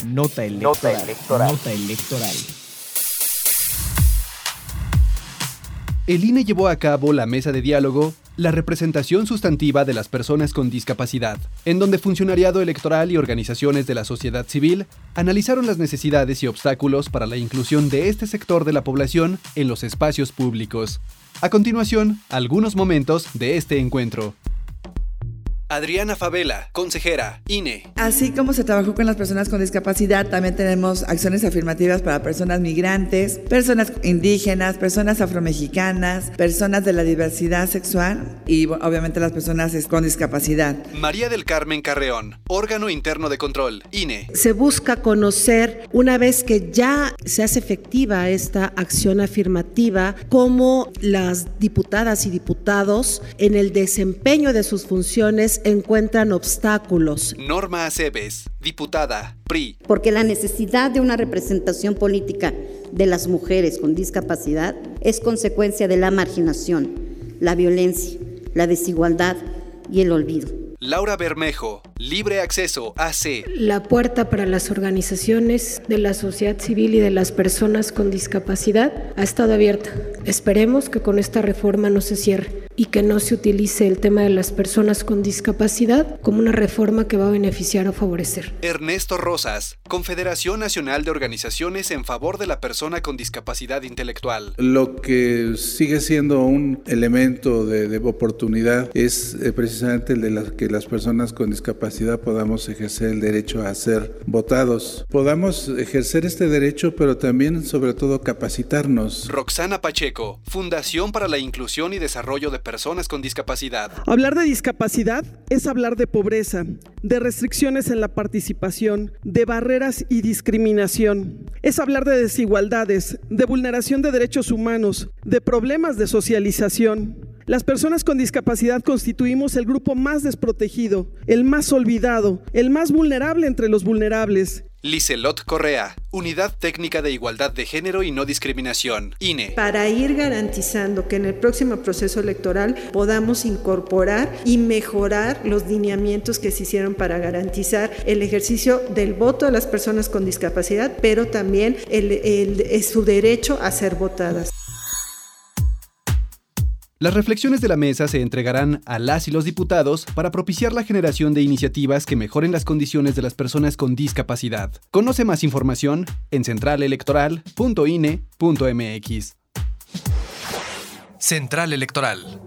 Nota electoral. Nota electoral. El INE llevó a cabo la mesa de diálogo La representación sustantiva de las personas con discapacidad, en donde funcionariado electoral y organizaciones de la sociedad civil analizaron las necesidades y obstáculos para la inclusión de este sector de la población en los espacios públicos. A continuación, algunos momentos de este encuentro. Adriana Favela, consejera, INE. Así como se trabajó con las personas con discapacidad, también tenemos acciones afirmativas para personas migrantes, personas indígenas, personas afromexicanas, personas de la diversidad sexual y obviamente las personas con discapacidad. María del Carmen Carreón, órgano interno de control, INE. Se busca conocer, una vez que ya se hace efectiva esta acción afirmativa, cómo las diputadas y diputados en el desempeño de sus funciones encuentran obstáculos. Norma Aceves, diputada, PRI. Porque la necesidad de una representación política de las mujeres con discapacidad es consecuencia de la marginación, la violencia, la desigualdad y el olvido. Laura Bermejo, Libre Acceso, AC. La puerta para las organizaciones de la sociedad civil y de las personas con discapacidad ha estado abierta. Esperemos que con esta reforma no se cierre y que no se utilice el tema de las personas con discapacidad como una reforma que va a beneficiar o favorecer. Ernesto Rosas, Confederación Nacional de Organizaciones en favor de la persona con discapacidad intelectual. Lo que sigue siendo un elemento de oportunidad es precisamente el de que las personas con discapacidad podamos ejercer el derecho a ser votados. Podamos ejercer este derecho, pero también, sobre todo, capacitarnos. Roxana Pacheco, Fundación para la Inclusión y Desarrollo de Personas con Discapacidad. Hablar de discapacidad es hablar de pobreza, de restricciones en la participación, de barreras y discriminación. Es hablar de desigualdades, de vulneración de derechos humanos, de problemas de socialización. Las personas con discapacidad constituimos el grupo más desprotegido, el más olvidado, el más vulnerable entre los vulnerables. Liselot Correa, Unidad Técnica de Igualdad de Género y No Discriminación, INE. Para ir garantizando que en el próximo proceso electoral podamos incorporar y mejorar los lineamientos que se hicieron para garantizar el ejercicio del voto de las personas con discapacidad, pero también su derecho a ser votadas. Las reflexiones de la mesa se entregarán a las y los diputados para propiciar la generación de iniciativas que mejoren las condiciones de las personas con discapacidad. Conoce más información en centralelectoral.ine.mx. Central Electoral.